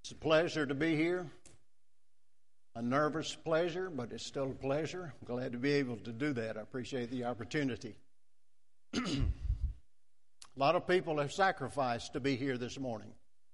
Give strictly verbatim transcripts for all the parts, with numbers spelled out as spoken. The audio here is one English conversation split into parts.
It's a pleasure to be here. A nervous pleasure, but it's still a pleasure. I'm glad to be able to do that. I appreciate the opportunity. A lot of people have sacrificed to be here this morning,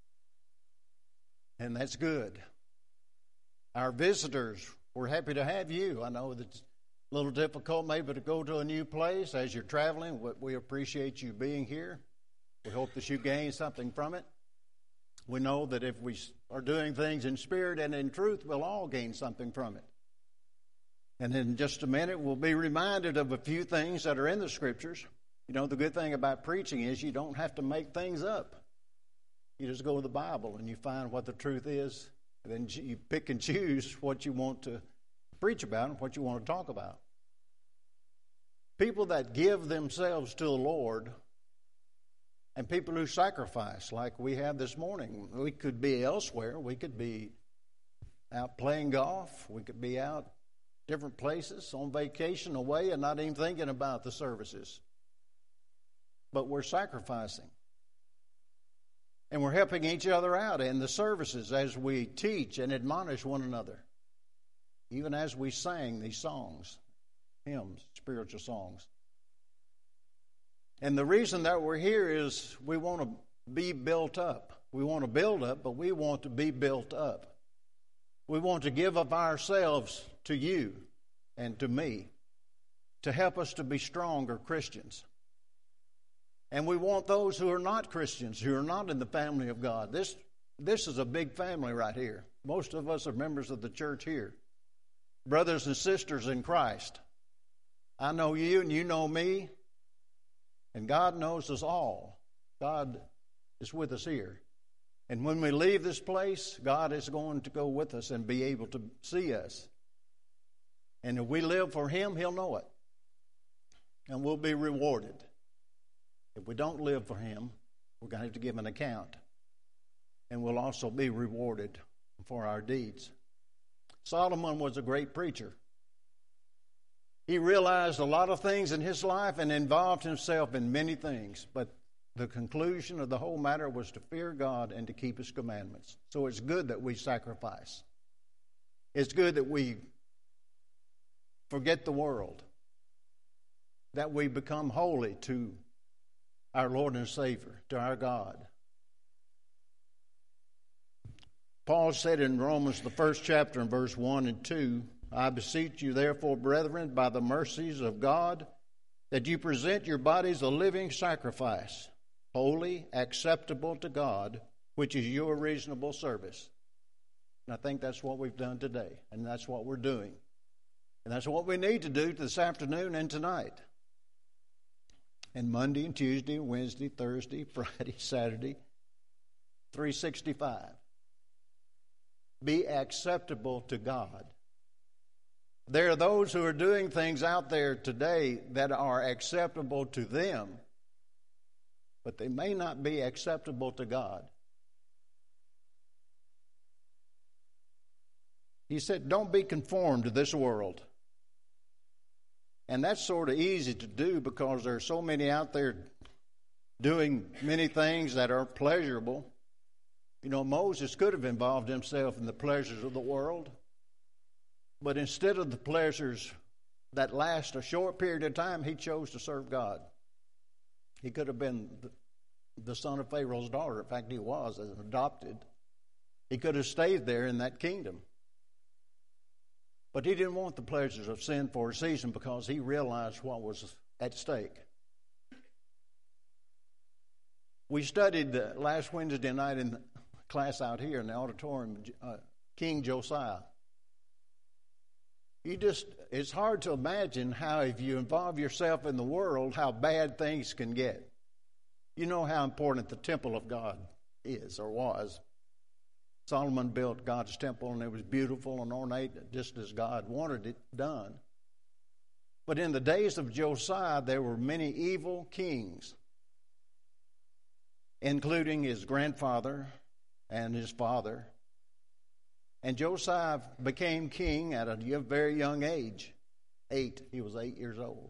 and that's good. Our visitors, we're happy to have you. I know that it's a little difficult maybe to go to a new place as you're traveling, but we appreciate you being here. We hope that you gain something from it. We know that if we are doing things in spirit and in truth, we'll all gain something from it. And in just a minute, we'll be reminded of a few things that are in the Scriptures. You know, the good thing about preaching is you don't have to make things up. You just go to the Bible and you find what the truth is, and then you pick and choose what you want to preach about and what you want to talk about. People that give themselves to the Lord and people who sacrifice, like we have this morning. We could be elsewhere. We could be out playing golf. We could be out different places, on vacation, away, and not even thinking about the services. But we're sacrificing. And we're helping each other out in the services as we teach and admonish one another. Even as we sang these songs, hymns, spiritual songs. And the reason that we're here is we want to be built up. We want to build up, but we want to be built up. We want to give of ourselves to you and to me to help us to be stronger Christians. And we want those who are not Christians, who are not in the family of God. This, this is a big family right here. Most of us are members of the church here. Brothers and sisters in Christ. I know you and you know me. And God knows us all. God is with us here. And when we leave this place, God is going to go with us and be able to see us. And if we live for Him, He'll know it. And we'll be rewarded. If we don't live for Him, we're going to have to give an account. And we'll also be rewarded for our deeds. Solomon was a great preacher. He realized a lot of things in his life and involved himself in many things. But the conclusion of the whole matter was to fear God and to keep His commandments. So it's good that we sacrifice. It's good that we forget the world. That we become holy to our Lord and Savior, to our God. Paul said in Romans, the first chapter, in verse one and two, I beseech you, therefore, brethren, by the mercies of God, that you present your bodies a living sacrifice, holy, acceptable to God, which is your reasonable service. And I think that's what we've done today, and that's what we're doing. And that's what we need to do this afternoon and tonight. And Monday and Tuesday, Wednesday, Thursday, Friday, Saturday, three sixty-five. Be acceptable to God. There are those who are doing things out there today that are acceptable to them, but they may not be acceptable to God. He said, don't be conformed to this world. And that's sort of easy to do because there are so many out there doing many things that are pleasurable. You know, Moses could have involved himself in the pleasures of the world. But instead of the pleasures that last a short period of time, he chose to serve God. He could have been the, the son of Pharaoh's daughter. In fact, he was, as adopted. He could have stayed there in that kingdom. But he didn't want the pleasures of sin for a season because he realized what was at stake. We studied uh, last Wednesday night in class out here in the auditorium, uh, King Josiah. You just, it's hard to imagine how if you involve yourself in the world, how bad things can get. You know how important the temple of God is or was. Solomon built God's temple and it was beautiful and ornate just as God wanted it done. But in the days of Josiah, there were many evil kings, including his grandfather and his father. And Josiah became king at a very young age. Eight. He was eight years old.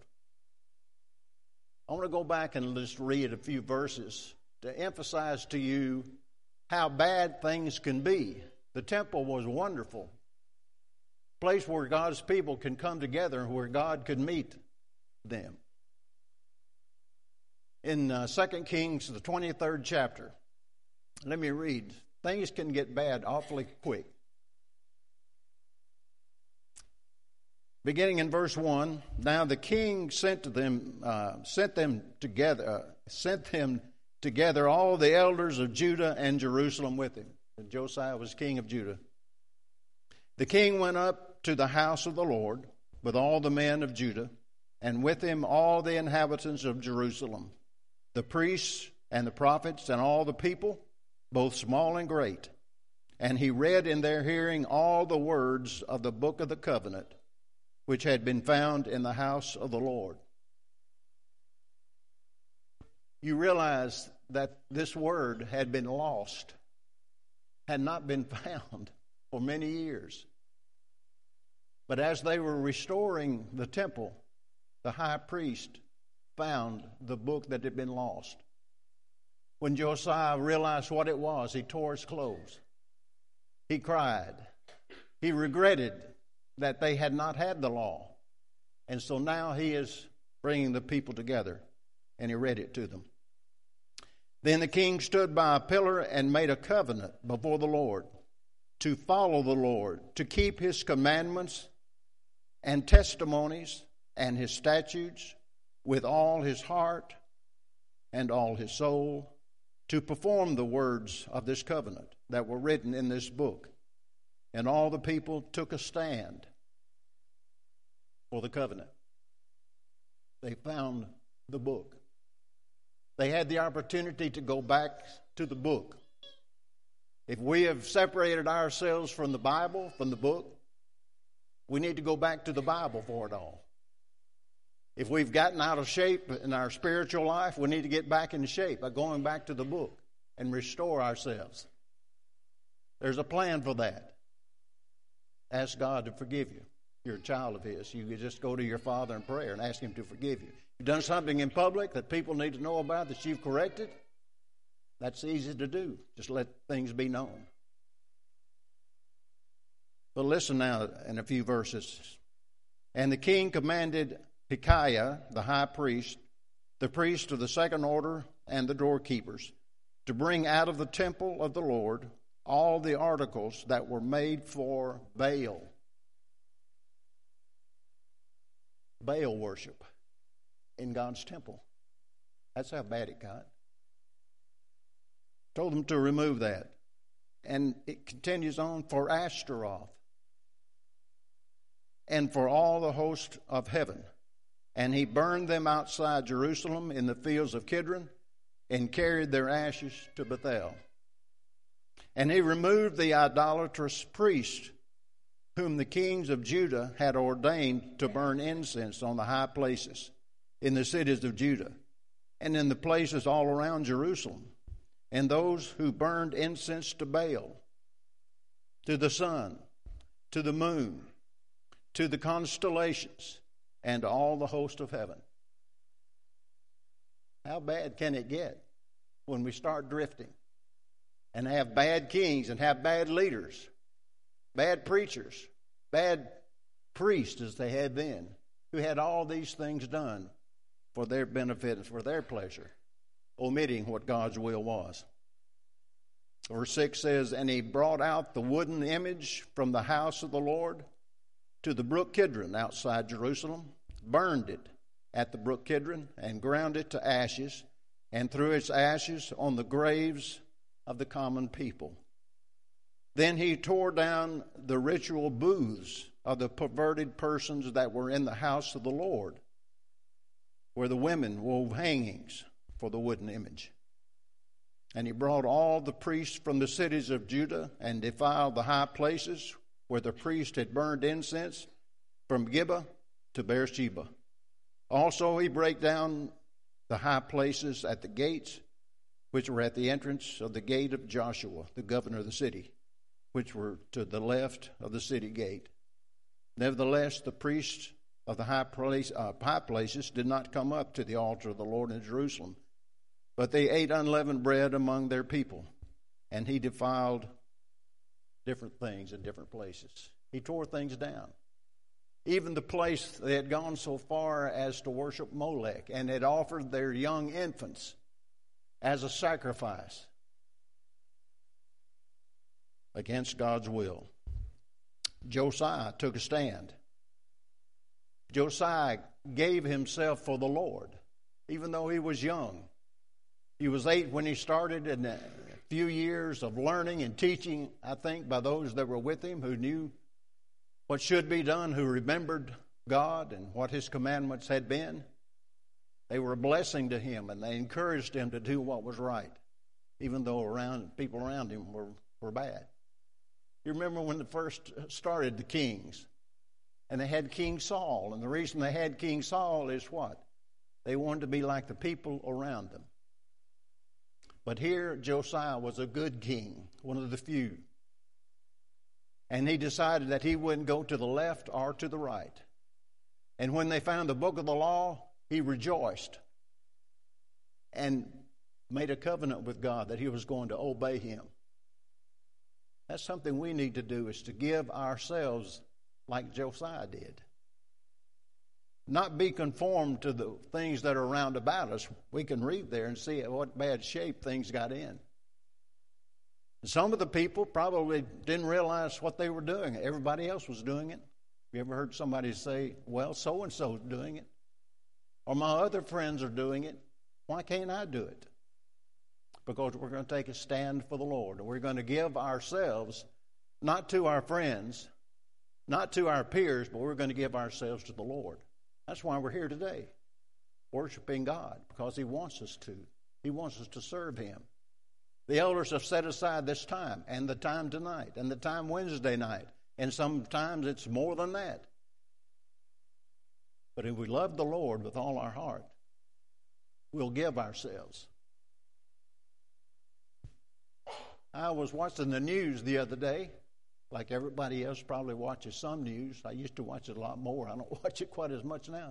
I want to go back and just read a few verses to emphasize to you how bad things can be. The temple was wonderful. A place where God's people can come together and where God could meet them. In uh, Second Kings, the twenty-third chapter, let me read. Things can get bad awfully quick. Beginning in verse one, now the king sent to them, uh, sent them together, uh, sent them together all the elders of Judah and Jerusalem with him. And Josiah was king of Judah. The king went up to the house of the Lord with all the men of Judah, and with him all the inhabitants of Jerusalem, the priests and the prophets and all the people, both small and great. And he read in their hearing all the words of the book of the covenant, which had been found in the house of the Lord. You realize that this word had been lost, had not been found for many years. But as they were restoring the temple, the high priest found the book that had been lost. When Josiah realized what it was, he tore his clothes. He cried. He regretted that they had not had the law. And so now he is bringing the people together, and he read it to them. Then the king stood by a pillar and made a covenant before the Lord to follow the Lord, to keep his commandments and testimonies and his statutes with all his heart and all his soul, to perform the words of this covenant that were written in this book. And all the people took a stand for the covenant. They found the book. They had the opportunity to go back to the book. If we have separated ourselves from the Bible, from the book, we need to go back to the Bible for it all. If we've gotten out of shape in our spiritual life, we need to get back in shape by going back to the book and restore ourselves. There's a plan for that. Ask God to forgive you. You're a child of His. You can just go to your Father in prayer and ask Him to forgive you. You've done something in public that people need to know about that you've corrected. That's easy to do. Just let things be known. But listen now in a few verses. And the king commanded Hilkiah, the high priest, the priest of the second order, and the doorkeepers, to bring out of the temple of the Lord all the articles that were made for Baal. Baal worship in God's temple. That's how bad it got. Told them to remove that. And it continues on, for Ashtaroth and for all the host of heaven. And he burned them outside Jerusalem in the fields of Kidron and carried their ashes to Bethel. And he removed the idolatrous priests whom the kings of Judah had ordained to burn incense on the high places in the cities of Judah and in the places all around Jerusalem, and those who burned incense to Baal, to the sun, to the moon, to the constellations, and to all the host of heaven. How bad can it get when we start drifting and have bad kings and have bad leaders, bad preachers, bad priests as they had then, who had all these things done for their benefit and for their pleasure, omitting what God's will was? Verse six says, and he brought out the wooden image from the house of the Lord to the brook Kidron outside Jerusalem, burned it at the brook Kidron, and ground it to ashes, and threw its ashes on the graves of the common people. Then he tore down the ritual booths of the perverted persons that were in the house of the Lord, where the women wove hangings for the wooden image. And he brought all the priests from the cities of Judah and defiled the high places where the priest had burned incense, from Gibeah to Beersheba. Also he brake down the high places at the gates, which were at the entrance of the gate of Joshua, the governor of the city, which were to the left of the city gate. Nevertheless, the priests of the high, place, uh, high places did not come up to the altar of the Lord in Jerusalem, but they ate unleavened bread among their people. and he defiled different things in different places. He tore things down. Even the place they had gone so far as to worship Molech and had offered their young infants as a sacrifice against God's will. Josiah took a stand. Josiah gave himself for the Lord, even though he was young. He was eight when he started, and a few years of learning and teaching, I think, by those that were with him who knew what should be done, who remembered God and what his commandments had been. They were a blessing to him, and they encouraged him to do what was right, even though around people around him were, were bad. You remember when they first started the kings, and they had King Saul, and the reason they had King Saul is what? They wanted to be like the people around them. But here Josiah was a good king, one of the few. And he decided that he wouldn't go to the left or to the right. And when they found the book of the law, he rejoiced and made a covenant with God that he was going to obey him. That's something we need to do, is to give ourselves like Josiah did. Not be conformed to the things that are around about us. We can read there and see what bad shape things got in. Some of the people probably didn't realize what they were doing. Everybody else was doing it. You ever heard somebody say, well, so-and-so's doing it? Or my other friends are doing it. Why can't I do it? Because we're going to take a stand for the Lord. And we're going to give ourselves, not to our friends, not to our peers, but we're going to give ourselves to the Lord. That's why we're here today, worshiping God, because he wants us to. He wants us to serve him. The elders have set aside this time, and the time tonight, and the time Wednesday night, and sometimes it's more than that. But if we love the Lord with all our heart, we'll give ourselves. I was watching the news the other day, like everybody else probably watches some news. I used to watch it a lot more. I don't watch it quite as much now.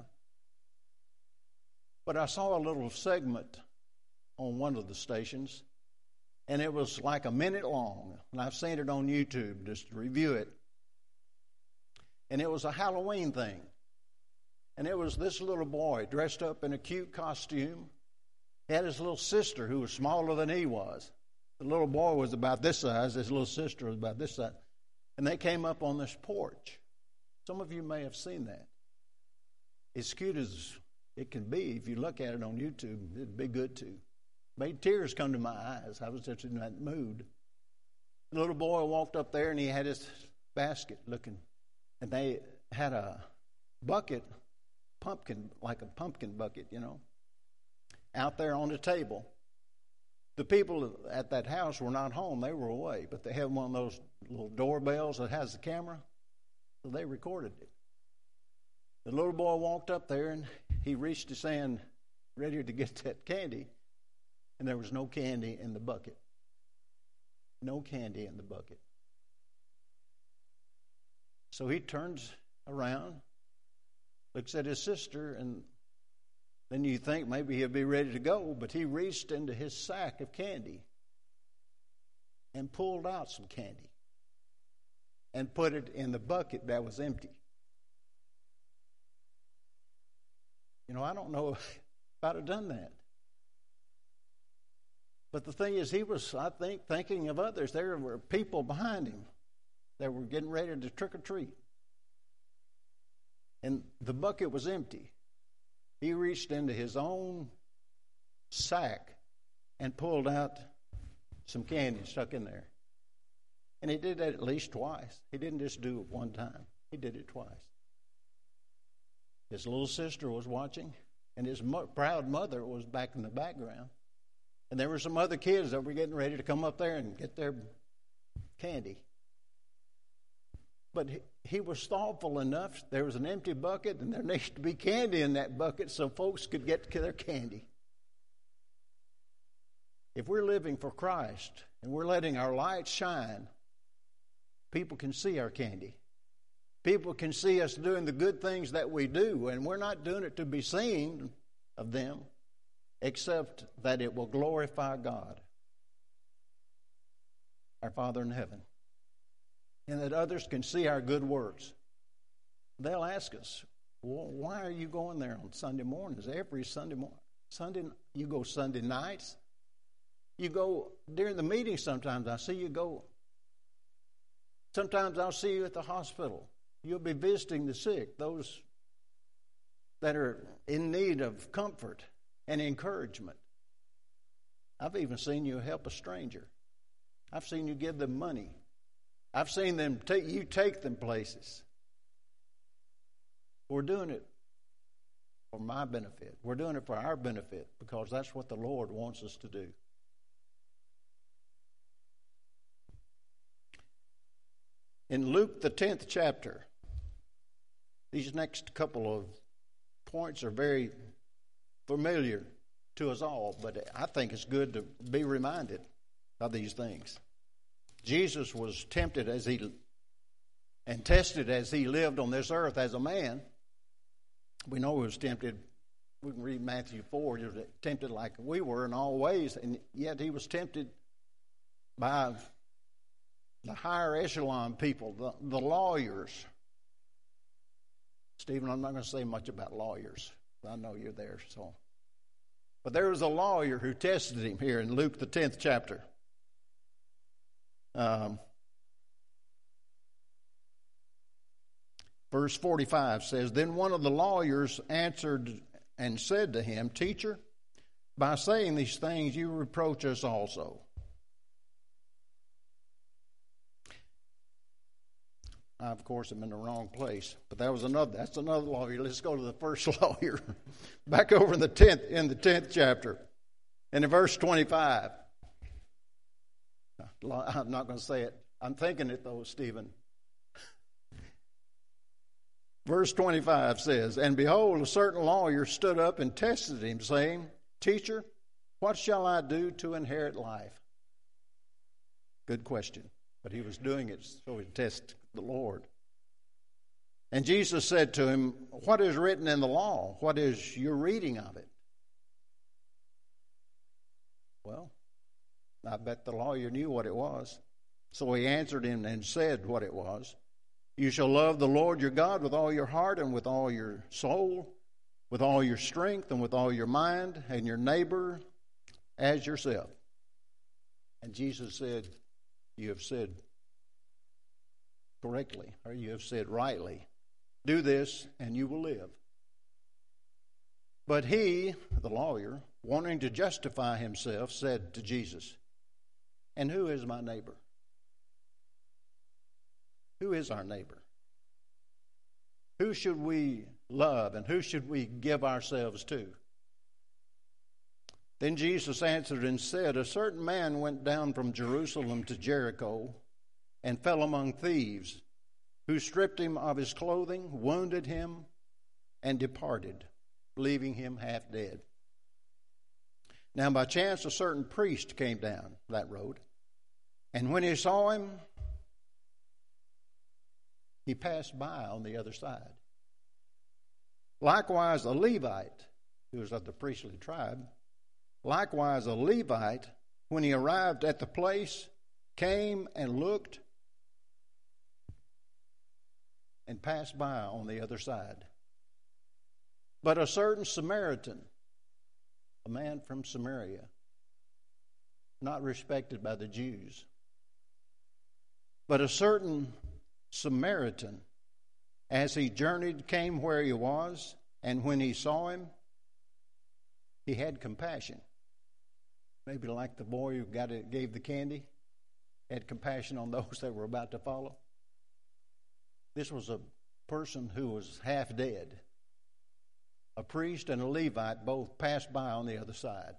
But I saw a little segment on one of the stations, and it was like a minute long. And I've seen it on YouTube just to review it. And it was a Halloween thing. And it was this little boy dressed up in a cute costume. He had his little sister who was smaller than he was. The little boy was about this size. His little sister was about this size. And they came up on this porch. Some of you may have seen that. As cute as it can be, if you look at it on YouTube, it'd be good too. Made tears come to my eyes. I was just in that mood. The little boy walked up there, and he had his basket looking. And they had a bucket, pumpkin, like a pumpkin bucket, you know, out there on the table. The people at that house were not home. They were away. But they had one of those little doorbells that has the camera. So they recorded it. The little boy walked up there, and he reached his hand ready to get that candy. And there was no candy in the bucket. No candy in the bucket. So he turns around, looks at his sister, and then you think maybe he'll be ready to go, but he reached into his sack of candy and pulled out some candy and put it in the bucket that was empty. You know, I don't know if I'd have done that. But the thing is, he was, I think, thinking of others. There were people behind him that were getting ready to trick or treat. And the bucket was empty. He reached into his own sack and pulled out some candy and stuck in there. And he did that at least twice. He didn't just do it one time. He did it twice. His little sister was watching, and his mo- proud mother was back in the background. And there were some other kids that were getting ready to come up there and get their candy. But he, he was thoughtful enough. There was an empty bucket, and there needs to be candy in that bucket so folks could get their candy. If we're living for Christ and we're letting our light shine, people can see our candy. People can see us doing the good things that we do, and we're not doing it to be seen of them, except that it will glorify God. our Father in heaven, and that others can see our good works. They'll ask us, well, why are you going there on Sunday mornings? Every Sunday morning. Sunday, you go Sunday nights. You go during the meeting sometimes. I see you go. Sometimes I'll see you at the hospital. You'll be visiting the sick, those that are in need of comfort and encouragement. I've even seen you help a stranger. I've seen you give them money. I've seen them take you take them places. We're doing it for my benefit. We're doing it for our benefit because that's what the Lord wants us to do. In Luke, the tenth chapter, these next couple of points are very familiar to us all, but I think it's good to be reminded of these things. Jesus was tempted as he and tested as he lived on this earth as a man. We know he was tempted. We can read Matthew four. He was tempted like we were in all ways, and yet he was tempted by the higher echelon people, the, the lawyers. Stephen, I'm not going to say much about lawyers. I know you're there, so. But there was a lawyer who tested him here in Luke, the tenth chapter. Um, verse forty-five says, Then one of the lawyers answered and said to him, Teacher, by saying these things you reproach us also. I, of course, am in the wrong place, but that was another. That's another lawyer. Let's go to the first lawyer, back over in the tenth in the tenth chapter, and in verse twenty-five. I'm not going to say it. I'm thinking it though, Stephen. Verse twenty-five says, And behold, a certain lawyer stood up and tested him, saying, Teacher, what shall I do to inherit life? Good question. But he was doing it so he'd test the Lord. And Jesus said to him, What is written in the law? What is your reading of it? Well, I bet the lawyer knew what it was. So he answered him and said what it was. You shall love the Lord your God with all your heart and with all your soul, with all your strength and with all your mind, and your neighbor as yourself. And Jesus said, You have said correctly, or you have said rightly. Do this and you will live. But he, the lawyer, wanting to justify himself, said to Jesus, And who is my neighbor? Who is our neighbor? Who should we love and who should we give ourselves to? Then Jesus answered and said, A certain man went down from Jerusalem to Jericho and fell among thieves, who stripped him of his clothing, wounded him, and departed, leaving him half dead. Now by chance a certain priest came down that road, and when he saw him, he passed by on the other side. Likewise a Levite, who was of the priestly tribe, likewise a Levite, when he arrived at the place, came and looked and passed by on the other side. But a certain Samaritan, a man from Samaria, not respected by the Jews, but a certain Samaritan, as he journeyed, came where he was, and when he saw him, he had compassion. Maybe like the boy who got it, gave the candy, had compassion on those that were about to follow. This was a person who was half dead. A priest and a Levite both passed by on the other side.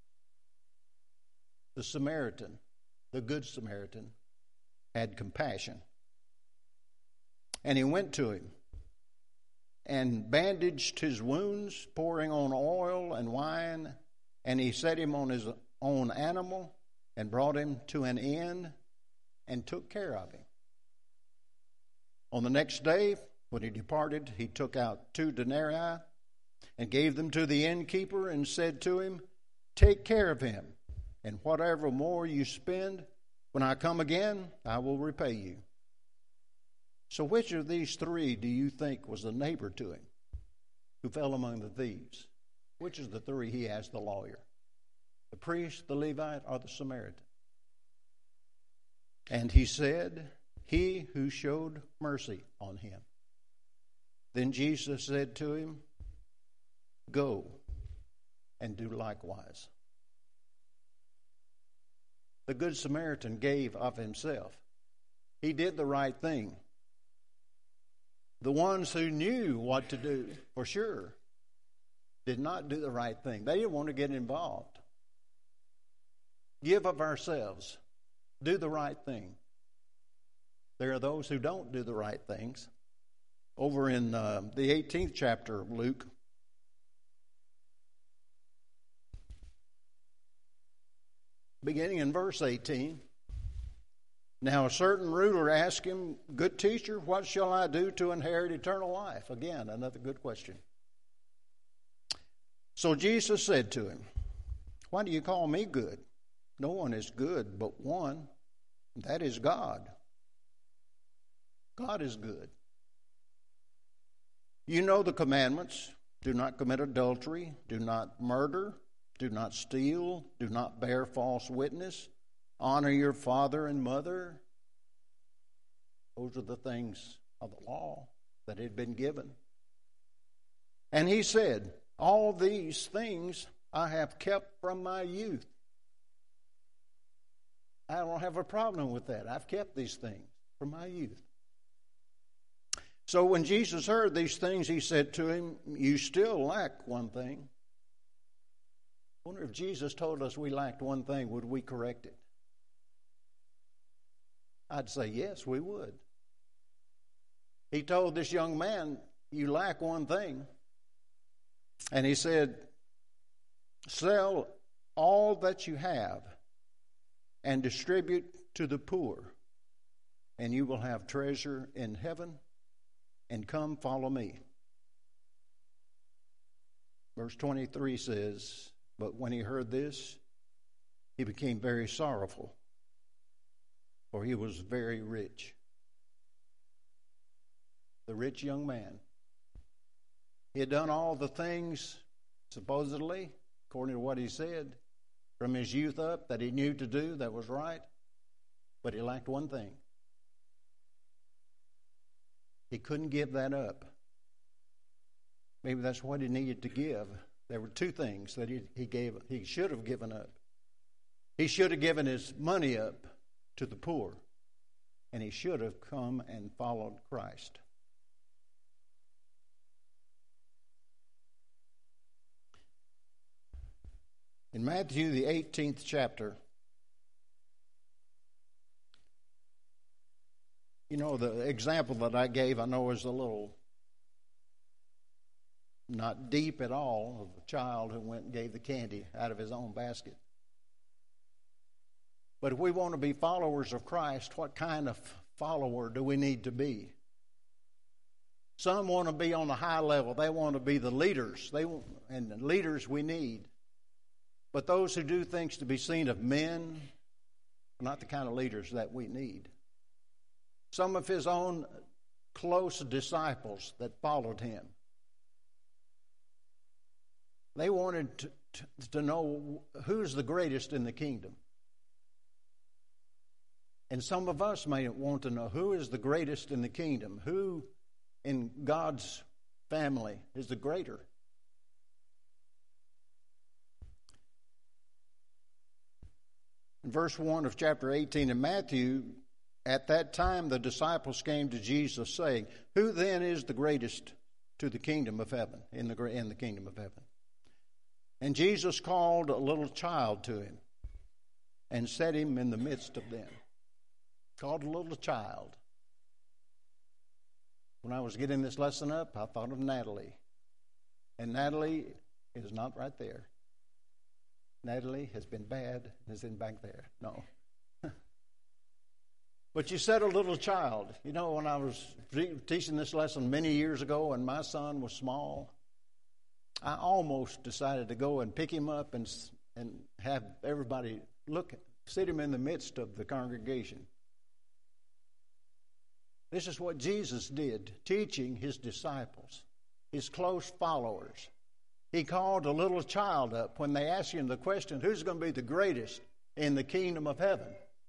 The Samaritan, the good Samaritan, had compassion. And he went to him and bandaged his wounds, pouring on oil and wine, and he set him on his own animal and brought him to an inn and took care of him. On the next day, when he departed, he took out two denarii and gave them to the innkeeper and said to him, Take care of him, and whatever more you spend, When I come again, I will repay you. So which of these three do you think was a neighbor to him who fell among the thieves? Which is the three? He asked the lawyer. The priest, the Levite, or the Samaritan? And he said, he who showed mercy on him. Then Jesus said to him, go and do likewise. The Good Samaritan gave of himself. He did the right thing. The ones who knew what to do, for sure, did not do the right thing. They didn't want to get involved. Give of ourselves. Do the right thing. There are those who don't do the right things. Over in uh, the eighteenth chapter of Luke, beginning in verse eighteen, now a certain ruler asked him, good teacher, what shall I do to inherit eternal life? Again, another good question. So Jesus said to him, why do you call me good? No one is good but one, and that is God. God is good. You know the commandments. Do not commit adultery. Do not murder. Do not steal. Do not bear false witness. Honor your father and mother. Those are the things of the law that had been given. And he said, all these things I have kept from my youth. I don't have a problem with that. I've kept these things from my youth. So when Jesus heard these things, he said to him, you still lack one thing. I wonder if Jesus told us we lacked one thing, would we correct it? I'd say yes, we would. He told this young man, you lack one thing. And he said, sell all that you have and distribute to the poor, and you will have treasure in heaven, and come follow me. Verse twenty-three says, but when he heard this, he became very sorrowful, for he was very rich. The rich young man. He had done all the things, supposedly, according to what he said, from his youth up, that he knew to do that was right, but he lacked one thing. He couldn't give that up. Maybe that's what he needed to give. There were two things that he, he gave. He should have given up. He should have given his money up to the poor, and he should have come and followed Christ. In Matthew, the eighteenth chapter, you know, the example that I gave, I know is a little not deep at all, of a child who went and gave the candy out of his own basket. But if we want to be followers of Christ, what kind of follower do we need to be? Some want to be on the high level. They want to be the leaders. They want, and the leaders we need. But those who do things to be seen of men are not the kind of leaders that we need. Some of his own close disciples that followed him, they wanted to, to, to know who's the greatest in the kingdom. And some of us may want to know who is the greatest in the kingdom, who in God's family is the greater. In verse one of chapter eighteen in Matthew, at that time the disciples came to Jesus saying, who then is the greatest to the kingdom of heaven, in the, in the kingdom of heaven? And Jesus called a little child to him and set him in the midst of them. Called a little child. When I was getting this lesson up, I thought of Natalie. And Natalie is not right there. Natalie has been bad and is in back there. No. But you said a little child. You know, when I was teaching this lesson many years ago and my son was small, I almost decided to go and pick him up and and have everybody look, Sit him in the midst of the congregation. This is what Jesus did, teaching his disciples, his close followers. He called a little child up when they asked him the question, who's going to be the greatest in the kingdom of heaven?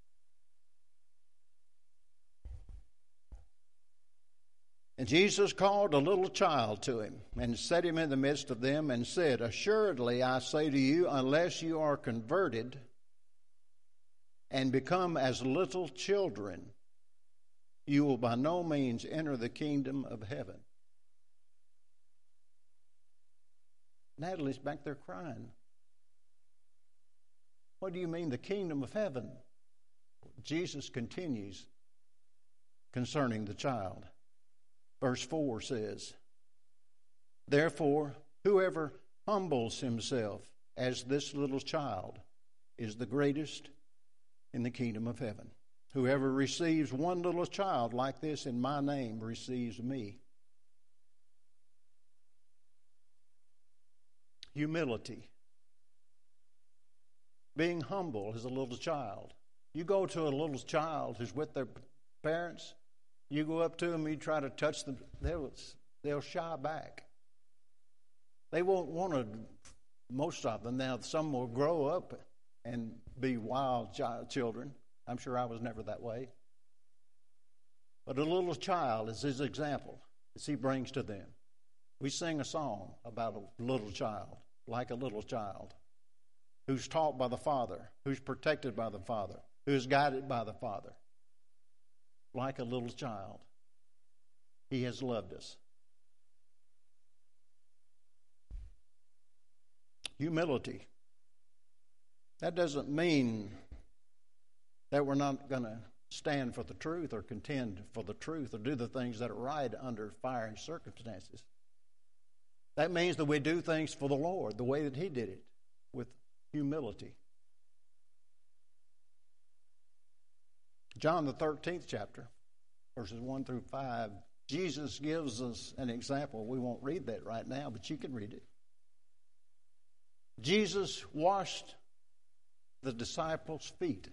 And Jesus called a little child to him and set him in the midst of them and said, assuredly I say to you, unless you are converted and become as little children, you will by no means enter the kingdom of heaven. Natalie's back there crying. What do you mean, the kingdom of heaven? Jesus continues concerning the child. Verse four says, therefore, whoever humbles himself as this little child is the greatest in the kingdom of heaven. Whoever receives one little child like this in my name receives me. Humility. Being humble as a little child. You go to a little child who's with their parents, you go up to them, you try to touch them, they'll, they'll shy back. They won't want to, most of them. Now, some will grow up and be wild child, children. I'm sure I was never that way. But a little child is his example as he brings to them. We sing a song about a little child, like a little child, who's taught by the Father, who's protected by the Father, who's guided by the Father. Like a little child, he has loved us. Humility. That doesn't mean that we're not going to stand for the truth or contend for the truth or do the things that are right under fiery circumstances. That means that we do things for the Lord the way that he did it, with humility. John, the thirteenth chapter, verses one through five, Jesus gives us an example. We won't read that right now, but you can read it. Jesus washed the disciples' feet.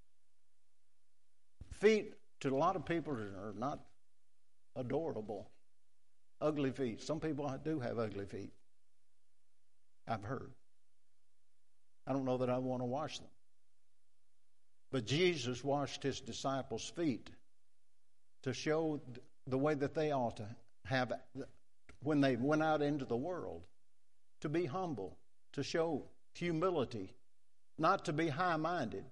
Feet, to a lot of people, are not adorable. Ugly feet. Some people do have ugly feet. I've heard. I don't know that I want to wash them. But Jesus washed his disciples' feet to show the way that they ought to have when they went out into the world, to be humble, to show humility, not to be high-minded,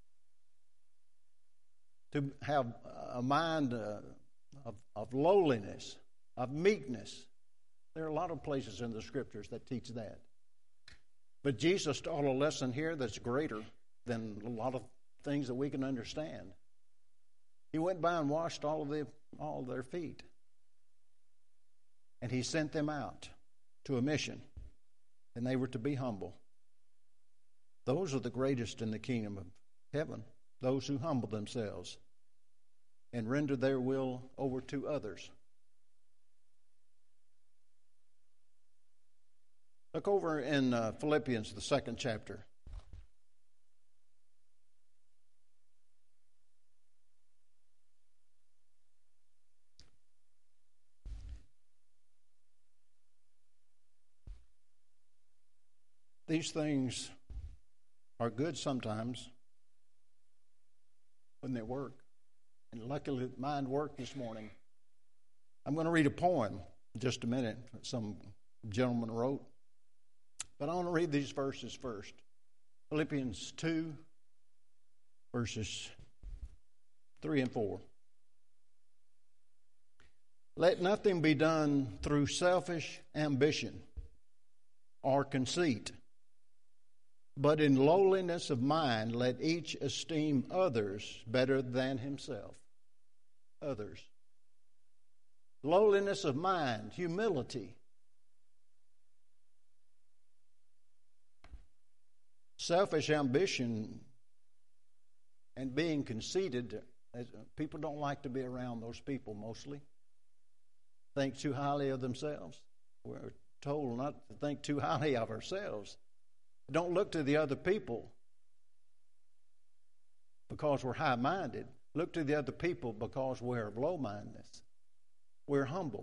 to have a mind uh, of, of lowliness, of meekness. There are a lot of places in the Scriptures that teach that. But Jesus taught a lesson here that's greater than a lot of things that we can understand. He went by and washed all of the, all of their feet. And he sent them out to a mission. And they were to be humble. Those are the greatest in the kingdom of heaven. Those who humble themselves and render their will over to others. Look over in uh, Philippians, the second chapter. These things are good sometimes when they work. And luckily mine worked this morning. I'm going to read a poem in just a minute that some gentleman wrote. But I want to read these verses first. Philippians two, verses three and four. Let nothing be done through selfish ambition or conceit, but in lowliness of mind let each esteem others better than himself. Others. Lowliness of mind, humility. Selfish ambition and being conceited, people don't like to be around those people mostly. Think too highly of themselves. We're told not to think too highly of ourselves. Don't look to the other people because we're high-minded. Look to the other people because we're of low-mindedness. We're humble.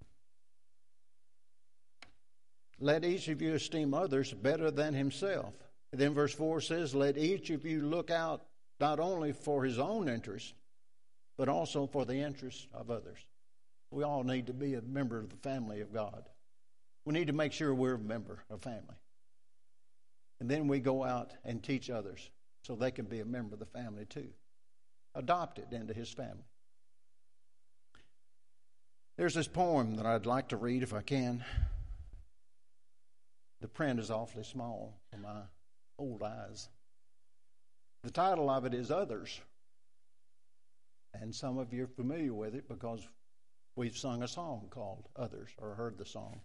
Let each of you esteem others better than himself. And then verse four says, let each of you look out not only for his own interest, but also for the interest of others. We all need to be a member of the family of God. We need to make sure we're a member of family. And then we go out and teach others so they can be a member of the family too. Adopted into his family. There's this poem that I'd like to read if I can. The print is awfully small for my old eyes. The title of it is Others. And some of you are familiar with it because we've sung a song called Others, or heard the song.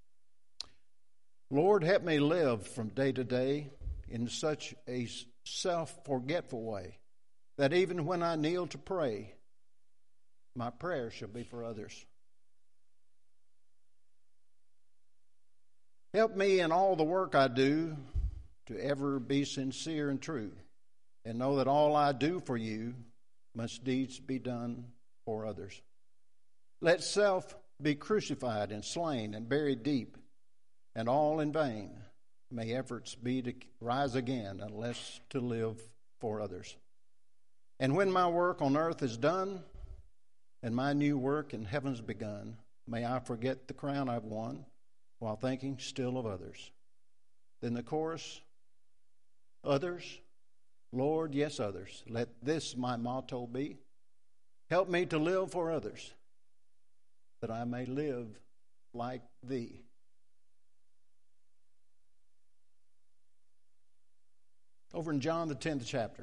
Lord, help me live from day to day in such a self-forgetful way that even when I kneel to pray, my prayer shall be for others. Help me in all the work I do to ever be sincere and true, and know that all I do for you must needs be done for others. Let self be crucified and slain and buried deep, and all in vain may efforts be to rise again unless to live for others. And when my work on earth is done and my new work in heaven's begun, may I forget the crown I've won while thinking still of others. Then the chorus, others, Lord, yes, others. Let this my motto be. Help me to live for others, that I may live like thee. Over in John, the tenth chapter.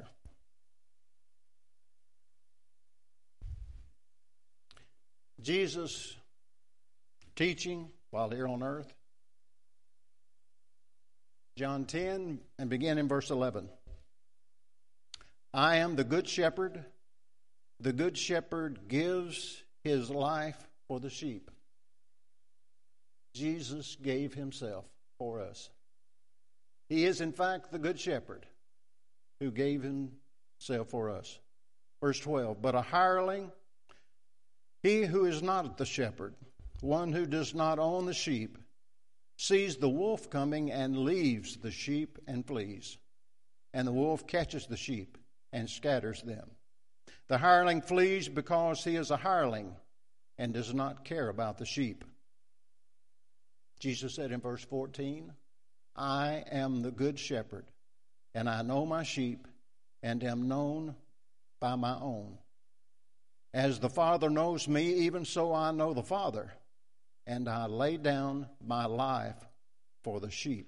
Jesus teaching while here on earth. John ten, and begin in verse eleven. I am the good shepherd. The good shepherd gives his life for the sheep. Jesus gave himself for us. He is, in fact, the good shepherd who gave himself for us. Verse twelve, but a hireling, he who is not the shepherd, one who does not own the sheep, sees the wolf coming and leaves the sheep and flees. And the wolf catches the sheep and scatters them. The hireling flees because he is a hireling and does not care about the sheep. Jesus said in verse fourteen, I am the good shepherd, and I know my sheep, and am known by my own. As the Father knows me, even so I know the Father, and I lay down my life for the sheep.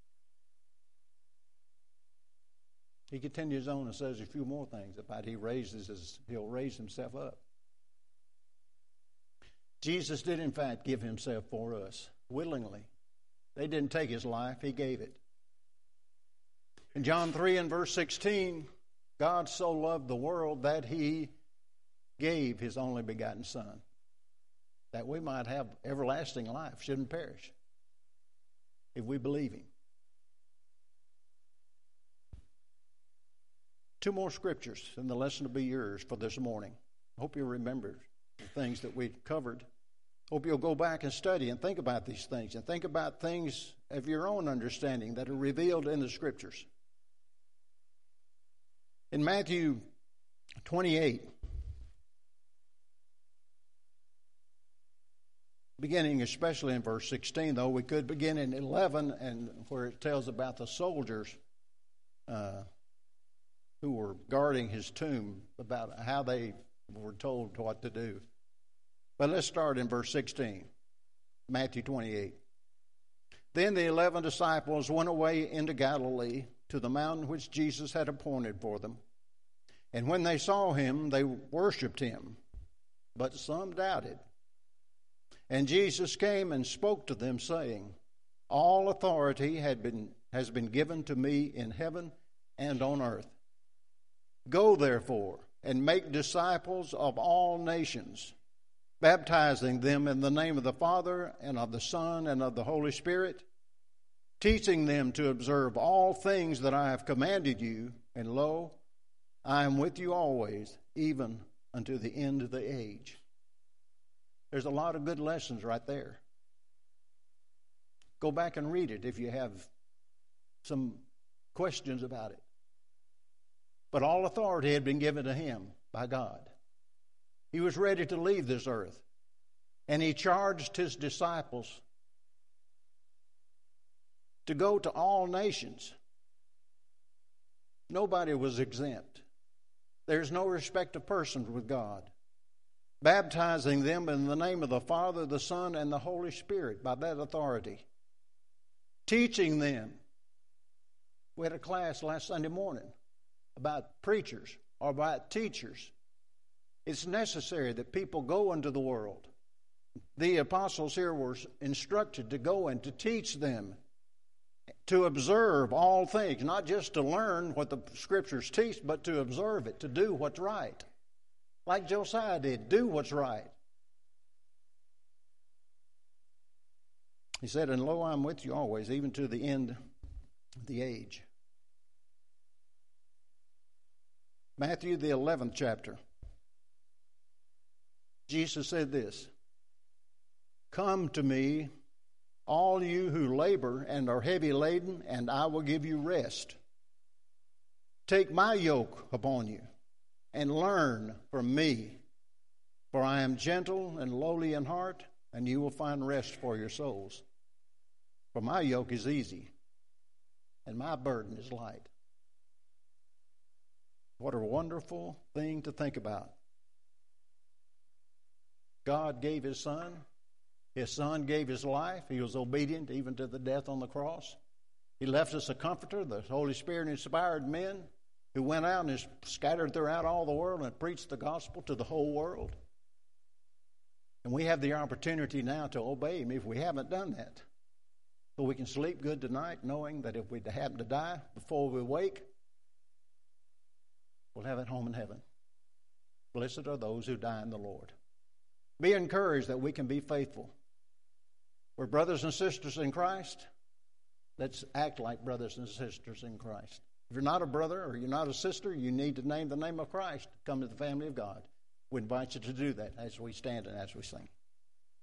He continues on and says a few more things about he raises his, he'll raise himself up. Jesus did, in fact, give himself for us willingly. They didn't take his life, he gave it. In John three and verse sixteen, God so loved the world that he gave his only begotten Son, that we might have everlasting life, shouldn't perish, if we believe him. Two more scriptures, and the lesson will be yours for this morning. I hope you remember the things that we covered. Hope you'll go back and study and think about these things, and think about things of your own understanding that are revealed in the scriptures. In Matthew twenty-eight, beginning especially in verse sixteen, though we could begin in eleven, and where it tells about the soldiers uh, who were guarding his tomb, about how they were told what to do. But let's start in verse sixteen, Matthew twenty-eight. Then the eleven disciples went away into Galilee, to the mountain which Jesus had appointed for them. And when they saw him, they worshipped him, but some doubted. And Jesus came and spoke to them, saying, all authority had been, has been given to me in heaven and on earth. Go, therefore, and make disciples of all nations, baptizing them in the name of the Father and of the Son and of the Holy Spirit, teaching them to observe all things that I have commanded you, and lo, I am with you always, even unto the end of the age. There's a lot of good lessons right there. Go back and read it if you have some questions about it. But all authority had been given to him by God. He was ready to leave this earth. And he charged his disciples to go to all nations. Nobody was exempt. There's no respect of persons with God. Baptizing them in the name of the Father, the Son, and the Holy Spirit by that authority. Teaching them. We had a class last Sunday morning about preachers or about teachers. It's necessary that people go into the world. The apostles here were instructed to go and to teach them, to observe all things, not just to learn what the Scriptures teach, but to observe it, to do what's right. Like Josiah did, do what's right. He said, and lo, I'm with you always, even to the end of the age. Matthew, the eleventh chapter. Jesus said this, come to me, all you who labor and are heavy laden, and I will give you rest. Take my yoke upon you and learn from me, for I am gentle and lowly in heart, and you will find rest for your souls. For my yoke is easy, and my burden is light. What a wonderful thing to think about. God gave his Son. His Son gave his life. He was obedient even to the death on the cross. He left us a comforter, the Holy Spirit inspired men who went out and scattered throughout all the world and preached the gospel to the whole world. And we have the opportunity now to obey him if we haven't done that. So we can sleep good tonight knowing that if we happen to die before we wake, we'll have it home in heaven. Blessed are those who die in the Lord. Be encouraged that we can be faithful. We're brothers and sisters in Christ. Let's act like brothers and sisters in Christ. If you're not a brother or you're not a sister, you need to name the name of Christ. Come to the family of God. We invite you to do that as we stand and as we sing.